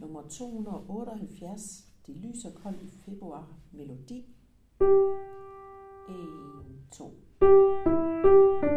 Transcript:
Nummer 278, Det lyser koldt i februar, melodi. 1, 2.